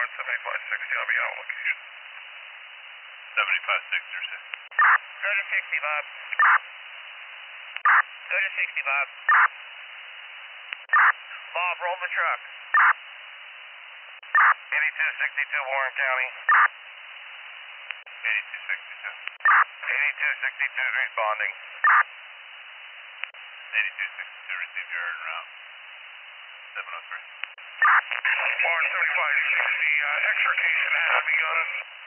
Warren 7560, I'll be on location. 7560. Go to 60, Bob. Go to 60, Bob. Bob, roll the truck. 8262 Warren County. 8262. 8262 is responding. 8262 received your en route. 703. Warren 7560, extrication has begun.